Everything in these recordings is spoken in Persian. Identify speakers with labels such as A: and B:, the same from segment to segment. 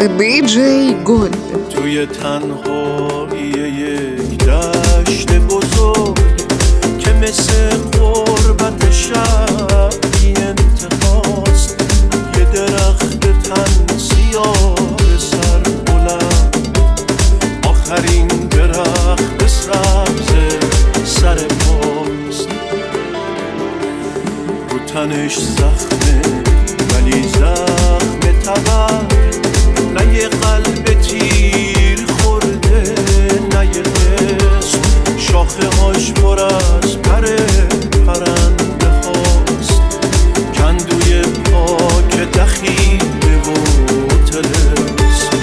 A: دیجی گل
B: توی تنهایی یک دشت بزرگ که مثل غربت شب بی انتهاست، یه درخت تن سیاه سر بلند، آخرین درخت سبز سر پاست. رو تنش زخمه ولی زخم تبر، نه یه قلب تیر خورده نه یه قسم، شاخه هاش پر از پر پرنده هاست، کندوی پاک دخیله و طلسم.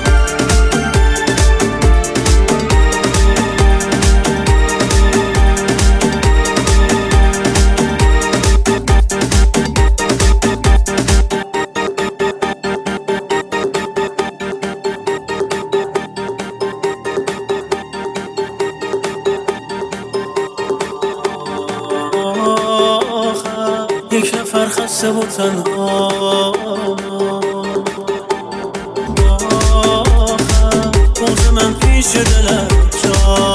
C: یک نفر خسته و تنها موز من پیش دلت جا،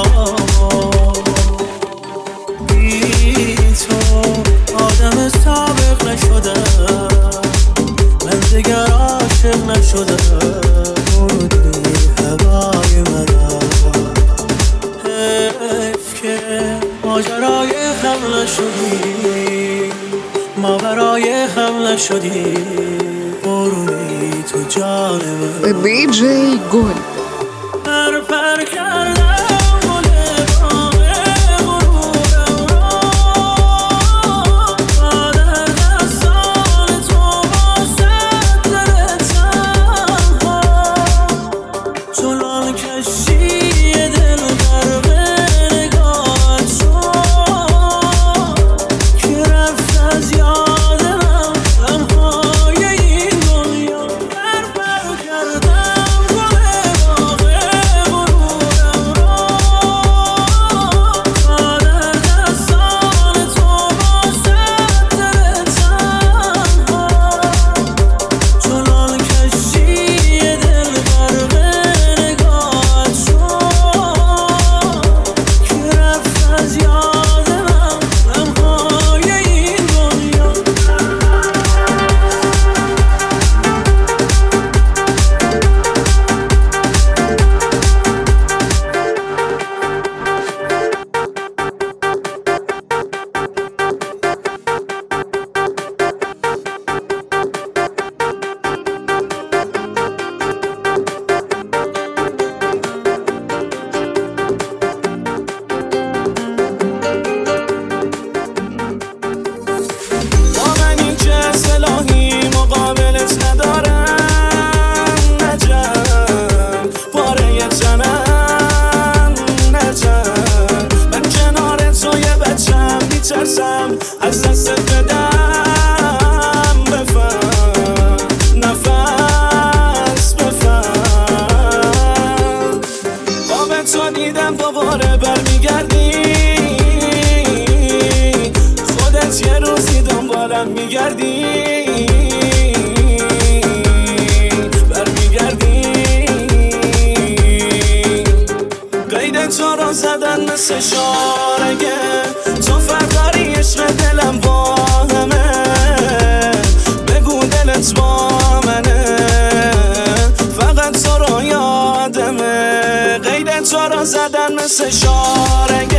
C: بی تو آدم سابق نشدم، من دیگر عاشق نشدم، بودی هوای منم. حیف که ماجرای هم نشدی، ما برای هم نشدی، برونی تو جان من.
A: دیجی گل
C: پر کردم گل باغ غرورم را، در دستان تو باشد دل تنها، چنان کشتی دل غرق نگاهت شد که رفت از یاد من لمحه‌های این دنیا. پر کردم گل باغ غرورم را، در دستان تو باشد دل تنها، چنان کشتی دل غرق نگاهت شد که رفت از یاد من لمحه‌های این دنیا. واقعا این چه سلاحی مقابلت ندارم، نجم پاره تنم نجم، من کنار تو یه بچم میترسم از دستت بدم، بفهم نفس بفهم. خواب تو دیدم دوباره برمیگردی، خودت یه روزی دنبالم میگردی، برمیگردی. قید تو رو زدن مثل شارگه، تو فرداری عشق دلم با همه، بگو دلت با منه، فقط تو رو یادمه. قید تو رو زدن مثل شارگه،